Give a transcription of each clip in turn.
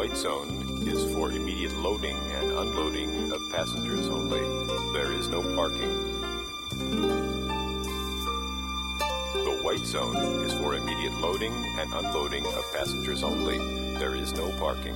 white zone is for immediate loading and unloading of passengers only. There is no parking. The white zone is for immediate loading and unloading of passengers only. There is no parking.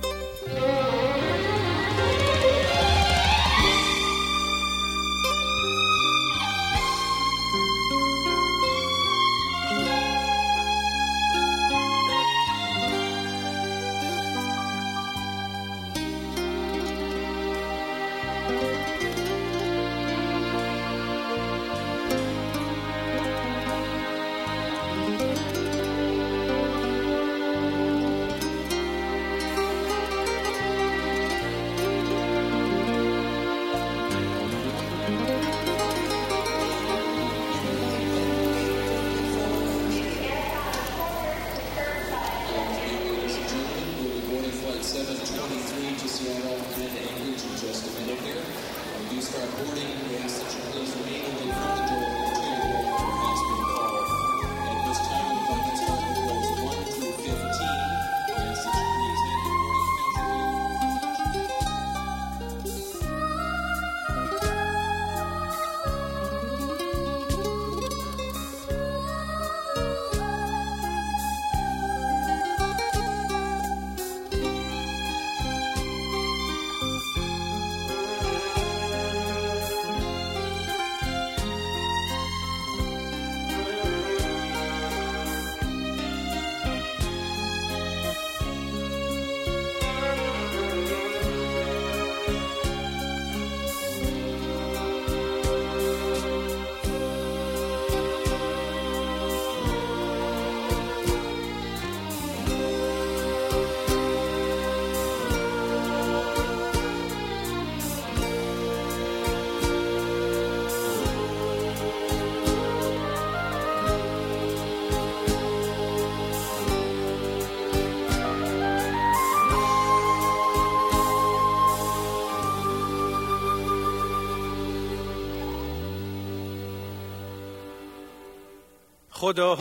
خدا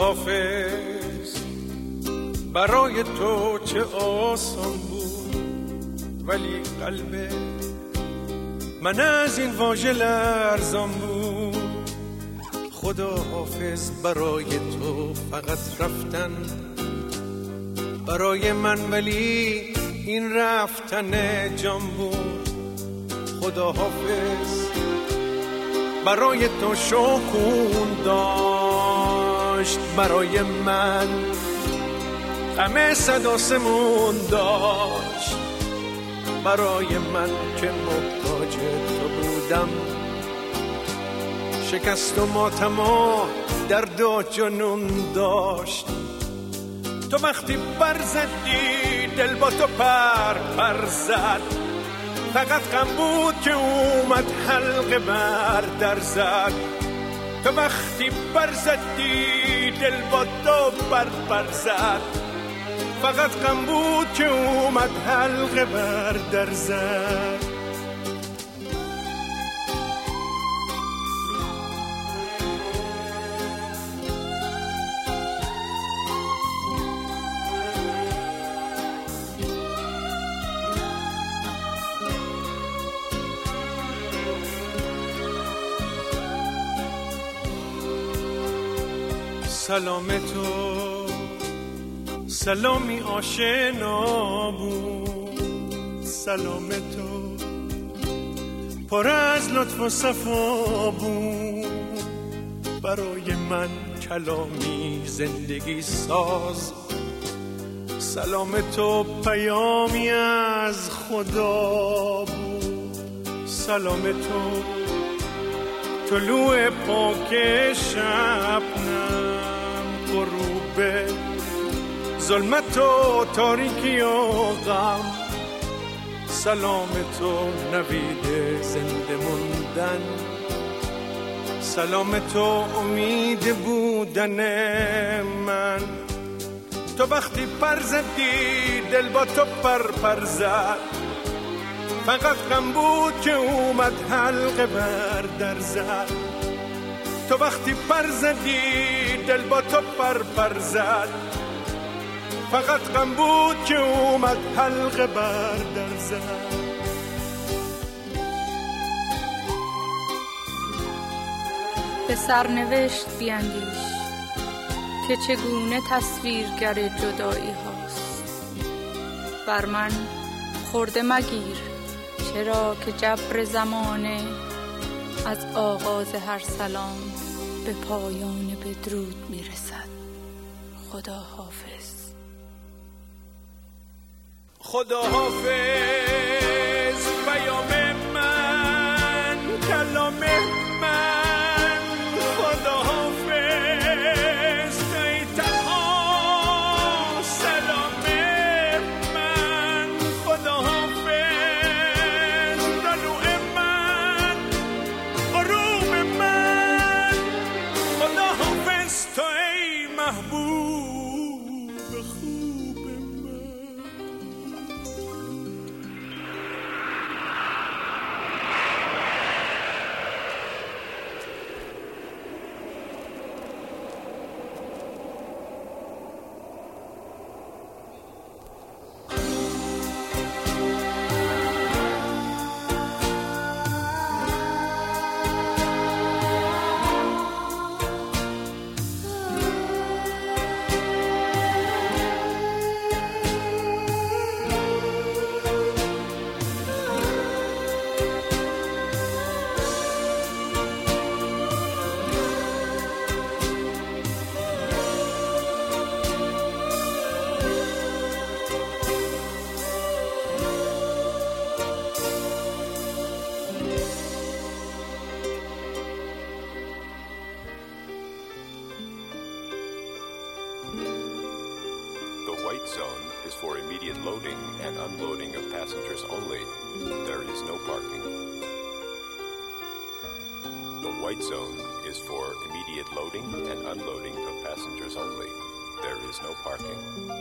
حافظ برای تو چه آسان بود، ولی قلب من از این واژه لرزان بود. خدا حافظ برای تو فقط رفتن برای من، ولی این رفتن جان بود. خدا حافظ برای تو شکون داشت، برای من غم صد آسمون داشت، برای من که محتاج تو بودم. شکست و ماتم و درد و جنون داشت. تو وقتی برزدی دل با تو پر زد، فقط غم بود که اومد حلقه بر در زد. تو وقتی برزدی دل با تو پر زد، فقط غم بود که اومد حلقه بر در زد. سلام تو سلامی آشنا بود، سلام تو پر از لطف و صفا بود. برای من کلامی زندگی ساز، سلام تو پیامی از خدا بود. سلام تو طلوع پاک شبنم، غروب ظلمت و تاریکی و غم. سلام تو نوید زنده موندن، سلام تو امید بودن من. تو وقتی پر زدی دل با تو پر زد، فقط غم بود که اومد حلقه بر در زد. تو وقتی پر زدی دل با تو پر زد، فقط غم بود که اومد حلقه بر در زد. به سرنوشت بیندیش که چگونه تصویرگر جدایی هاست. بر من خورده مگیر چرا که جبر زمانه از آغاز هر سلام به پایان بدرود میرسد. خدا حافظ. خدا حافظ پیام من، کلام من. خدا حافظ ای تنها سلام من. خدا حافظ طلوع من، غروب من. خدا حافظ تو ای محبوب خوب من. The white zone is for immediate loading and unloading of passengers only. There is no parking. The white zone is for immediate loading and unloading of passengers only. There is no parking.